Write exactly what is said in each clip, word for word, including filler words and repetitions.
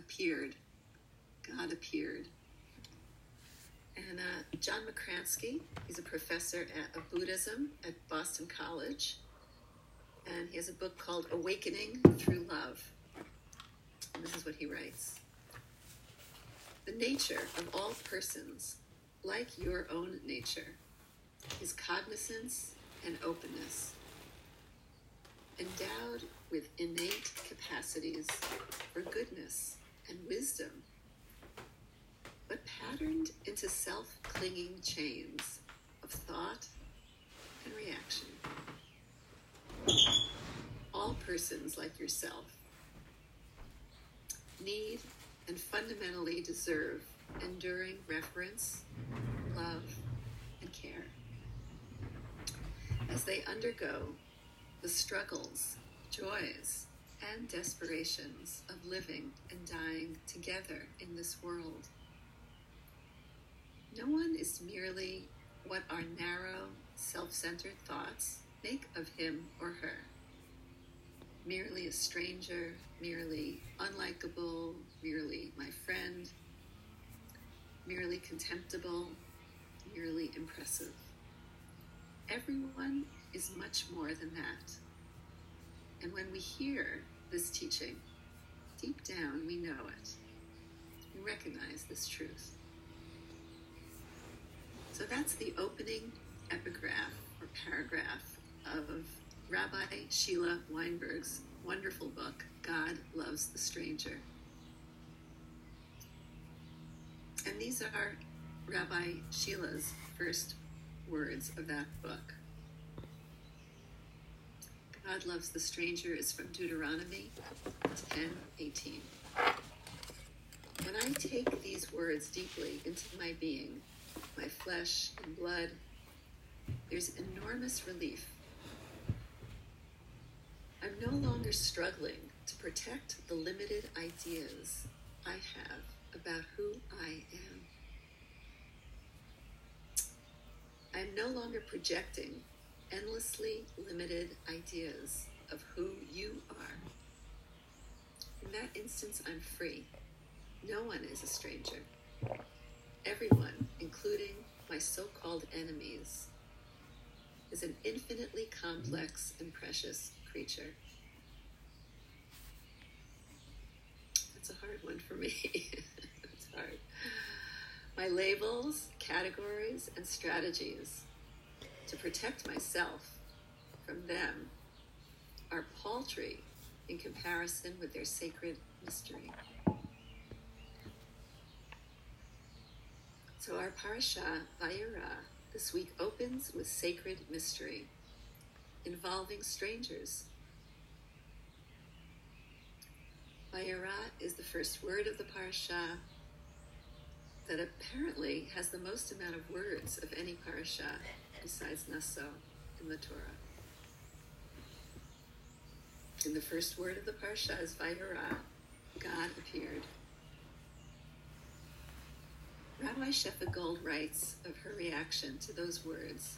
appeared. God appeared. And uh, John McCransky, he's a professor at, of Buddhism at Boston College. And he has a book called Awakening Through Love. And this is what he writes. The nature of all persons, like your own nature, is cognizance and openness, endowed with innate capacities for goodness and wisdom, but patterned into self-clinging chains of thought and reaction. All persons like yourself need and fundamentally deserve enduring reverence, love, and care as they undergo the struggles, joys, and desperations of living and dying together in this world. No one is merely what our narrow, self-centered thoughts make of him or her. Merely a stranger, merely unlikable, merely my friend, merely contemptible, merely impressive. Everyone is much more than that. And when we hear this teaching, deep down we know it. We recognize this truth. So that's the opening epigraph or paragraph of Rabbi Sheila Weinberg's wonderful book, God Loves the Stranger. And these are Rabbi Sheila's first words of that book. God Loves the Stranger is from Deuteronomy ten eighteen. When I take these words deeply into my being, my flesh and blood, there's enormous relief. I'm no longer struggling to protect the limited ideas I have about who I am. I'm no longer projecting endlessly limited ideas of who you are. In that instance, I'm free. No one is a stranger. Everyone, including my so-called enemies, is an infinitely complex and precious creature. That's a hard one for me. It's hard. My labels, categories, and strategies to protect myself from them are paltry in comparison with their sacred mystery. So our parasha, Vayera, this week opens with sacred mystery involving strangers. Vayera is the first word of the parasha that apparently has the most amount of words of any parasha besides Naso in the Torah. And the first word of the parasha is Vayera, God appeared. Rabbi Shefa Gold writes of her reaction to those words.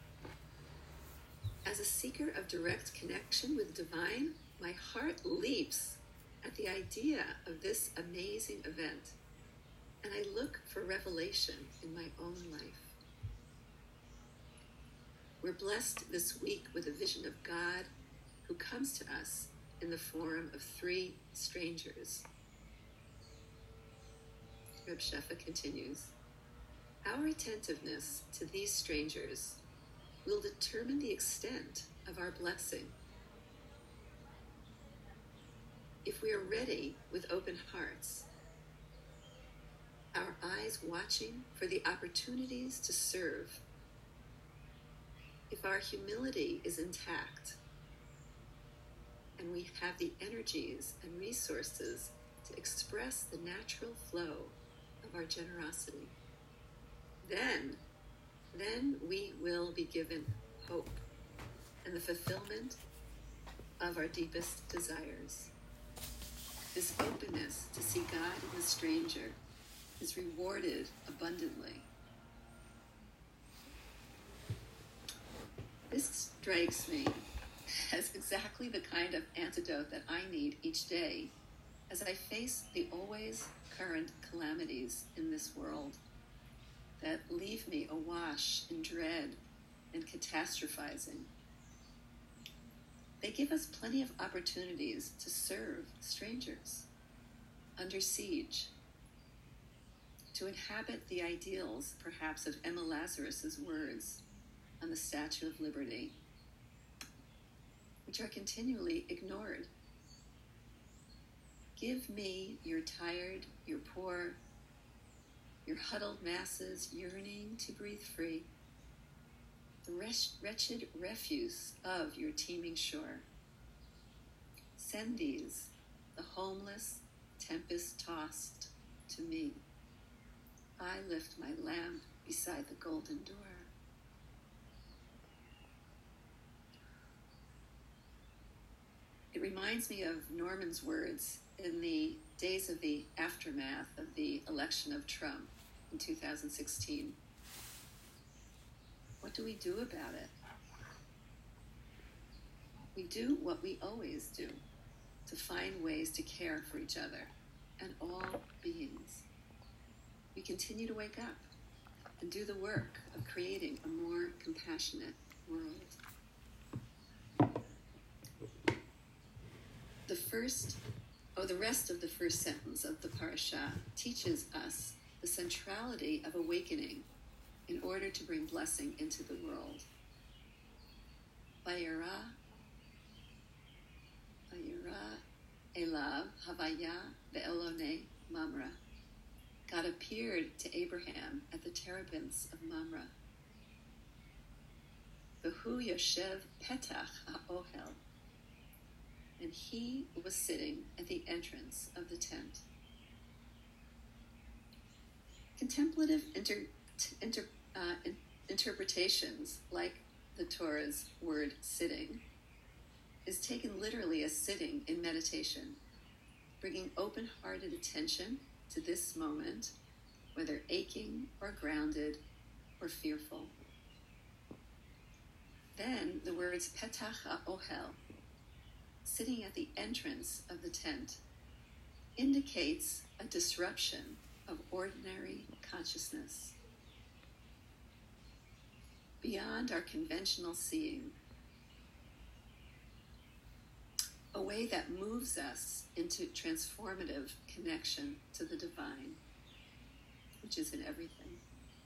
As a seeker of direct connection with divine, my heart leaps at the idea of this amazing event, and I look for revelation in my own life. We're blessed this week with a vision of God who comes to us in the form of three strangers. Reb Shefa continues, our attentiveness to these strangers will determine the extent of our blessing. If we are ready with open hearts, our eyes watching for the opportunities to serve, if our humility is intact, and we have the energies and resources to express the natural flow of our generosity, then, then we will be given hope and the fulfillment of our deepest desires. This openness to see God in the stranger is rewarded abundantly. This strikes me as exactly the kind of antidote that I need each day As I face the always current calamities in this world that leave me awash in dread and catastrophizing, they give us plenty of opportunities to serve strangers under siege, to inhabit the ideals, perhaps, of Emma Lazarus's words on the Statue of Liberty, which are continually ignored. Give me your tired, your poor, your huddled masses yearning to breathe free, the wretched refuse of your teeming shore. Send these, the homeless, tempest-tossed, to me. I lift my lamp beside the golden door. It reminds me of Norman's words in the days of the aftermath of the election of Trump in two thousand sixteen. What do we do about it? We do what we always do, to find ways to care for each other and all beings. We continue to wake up and do the work of creating a more compassionate world. The first, oh, the rest of the first sentence of the parasha teaches us the centrality of awakening in order to bring blessing into the world. Vayera, Vayera Elav Havaya Ve'elone Mamre. God appeared to Abraham at the terebinths of Mamre. V'hu yoshev petach ha'ohel. And he was sitting at the entrance of the tent. Contemplative inter, inter, uh, in, interpretations, like the Torah's word sitting, is taken literally as sitting in meditation, bringing open-hearted attention to this moment, whether aching or grounded or fearful. Then the words petach ha'ohel, sitting at the entrance of the tent, indicates a disruption of ordinary consciousness, beyond our conventional seeing, a way that moves us into transformative connection to the divine, which is in everything.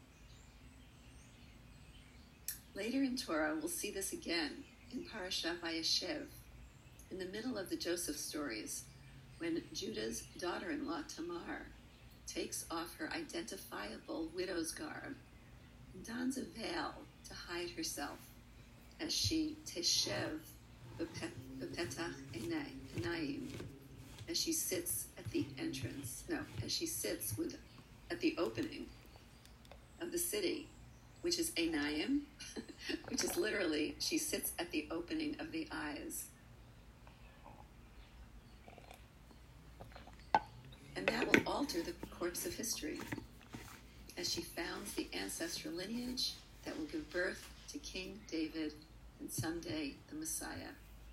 Later in Torah, we'll see this again in Parashat Vayeshev, in the middle of the Joseph stories, when Judah's daughter-in-law Tamar takes off her identifiable widow's garb and dons a veil to hide herself as she teshev b'petach einayim, as she sits at the entrance, no, as she sits with at the opening of the city, which is einayim, which is literally, she sits at the opening of the eyes. And that will alter the course of history as she founds the ancestral lineage that will give birth to King David and someday the Messiah.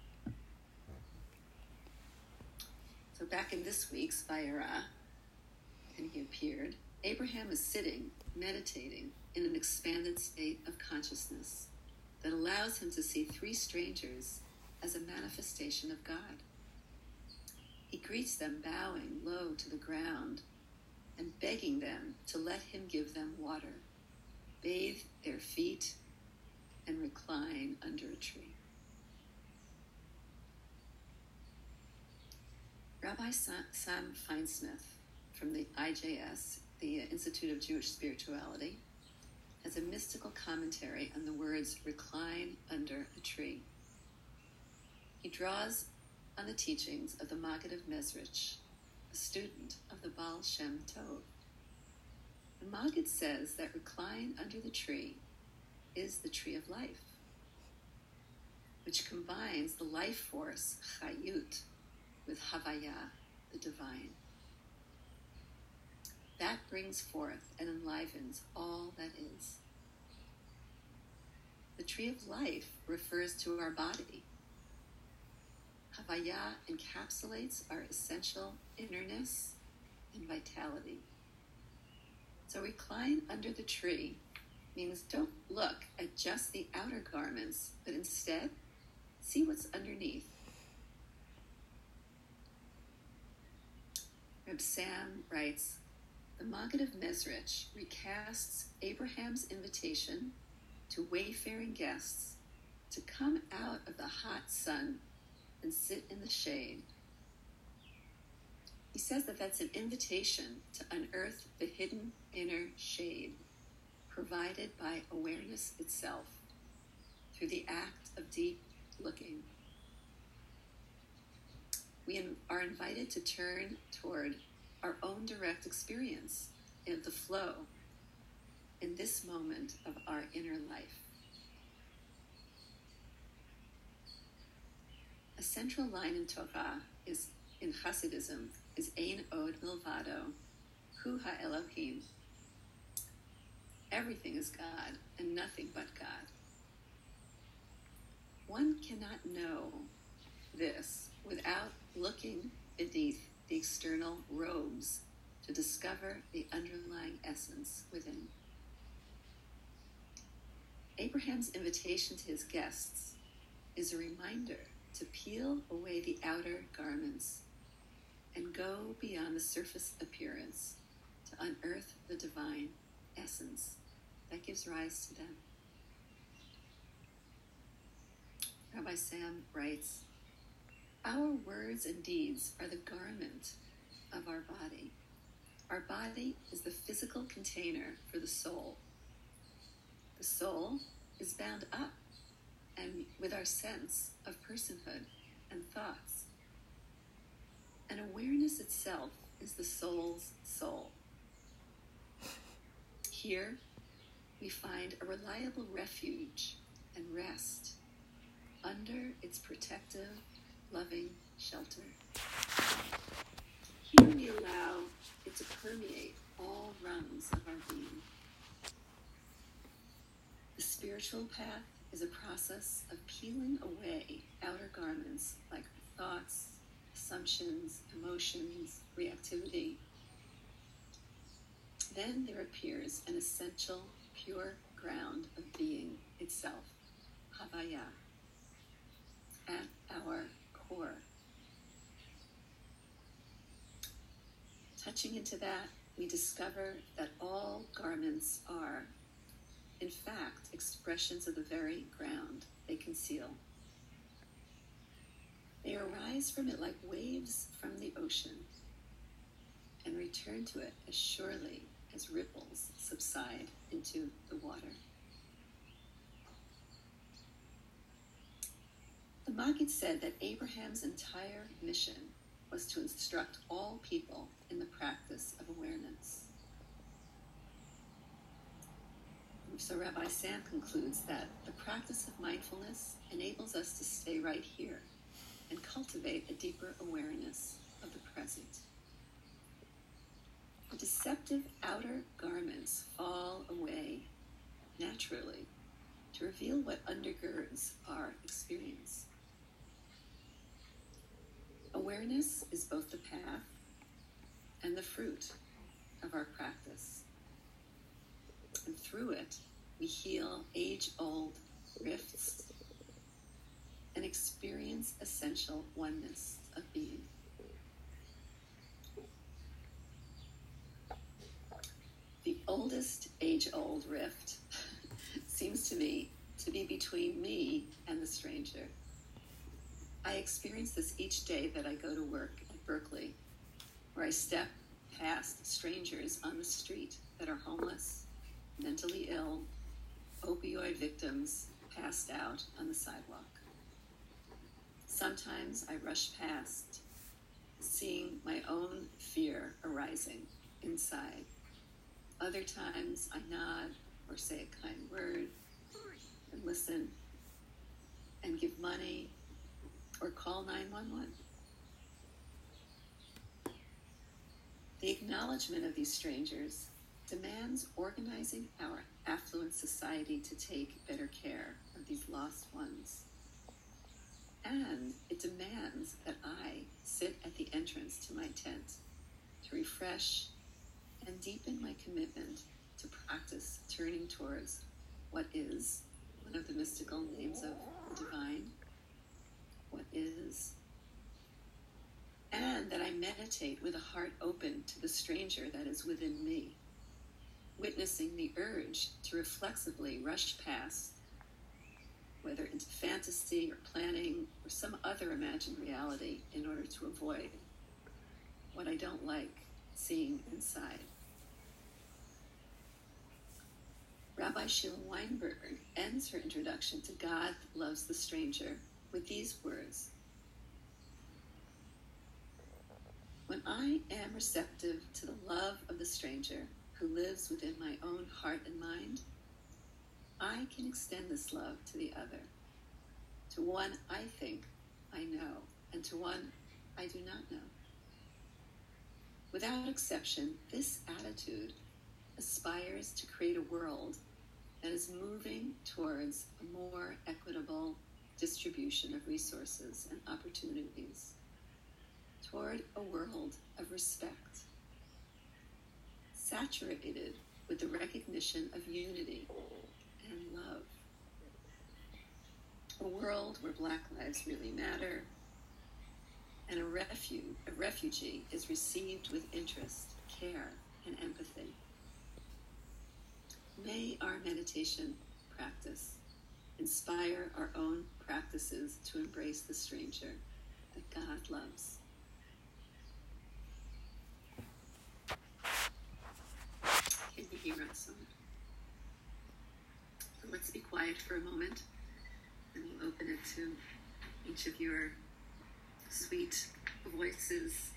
So back in this week's Vayera, and he appeared, Abraham is sitting, meditating in an expanded state of consciousness that allows him to see three strangers as a manifestation of God. He greets them bowing low to the ground and begging them to let him give them water, bathe their feet, and recline under a tree. Rabbi Sam Feinsmith from the I J S, the Institute of Jewish Spirituality, has a mystical commentary on the words recline under a tree. He draws on the teachings of the Maggid of Mezrich, a student of the Baal Shem Tov. The Maggid says that recline under the tree is the tree of life, which combines the life force, chayut, with havaya, the divine. That brings forth and enlivens all that is. The tree of life refers to our body. Havaya encapsulates our essential innerness and vitality. So recline under the tree means don't look at just the outer garments, but instead see what's underneath. Reb Sam writes, the Maggid of Mezrich recasts Abraham's invitation to wayfaring guests to come out of the hot sun and sit in the shade. He says that that's an invitation to unearth the hidden inner shade provided by awareness itself through the act of deep looking. We are invited to turn toward our own direct experience in the flow in this moment of our inner life. A central line in Torah is in Hasidism is Ein Od Milvado, Hu HaElohim. Everything is God and nothing but God. One cannot know this without looking beneath the external robes to discover the underlying essence within. Abraham's invitation to his guests is a reminder to peel away the outer garments and go beyond the surface appearance to unearth the divine essence that gives rise to them. Rabbi Sam writes, our words and deeds are the garment of our body. Our body is the physical container for the soul. The soul is bound up and with our sense of personhood and thoughts. And awareness itself is the soul's soul. Here, we find a reliable refuge and rest under its protective, loving shelter. Here we allow it to permeate all rungs of our being. The spiritual path is a process of peeling away outer garments like thoughts, assumptions, emotions, reactivity. Then there appears an essential, pure ground of being itself, Havaya, at our core. Touching into that, we discover that all garments are, in fact, expressions of the very ground they conceal. They arise from it like waves from the ocean and return to it as surely as ripples subside into the water. The Maggid said that Abraham's entire mission was to instruct all people in the practice of awareness. So Rabbi Sam concludes that the practice of mindfulness enables us to stay right here and cultivate a deeper awareness of the present. The deceptive outer garments fall away naturally to reveal what undergirds our experience. Awareness is both the path and the fruit of our practice. And through it, we heal age-old rifts and experience essential oneness of being. The oldest age-old rift seems to me to be between me and the stranger. I experience this each day that I go to work at Berkeley, where I step past strangers on the street that are homeless, mentally ill, opioid victims passed out on the sidewalk. Sometimes I rush past, seeing my own fear arising inside. Other times I nod or say a kind word and listen and give money or call nine one one. The acknowledgement of these strangers demands organizing our affluent society to take better care of these lost ones And it demands that I sit at the entrance to my tent to refresh and deepen my commitment to practice turning towards what is one of the mystical names of the divine, what is, and that I meditate with a heart open to the stranger that is within me, witnessing the urge to reflexively rush past, whether into fantasy or planning or some other imagined reality, in order to avoid what I don't like seeing inside. Rabbi Sheila Weinberg ends her introduction to God Loves the Stranger with these words: when I am receptive to the love of the stranger who lives within my own heart and mind, I can extend this love to the other, to one I think I know, and to one I do not know. Without exception, this attitude aspires to create a world that is moving towards a more equitable distribution of resources and opportunities, toward a world of respect, saturated with the recognition of unity and love. A world where Black lives really matter, and a, refu- a refugee is received with interest, care, and empathy. May our meditation practice inspire our own practices to embrace the stranger that God loves. Can you hear us? So let's be quiet for a moment, and we'll open it to each of your sweet voices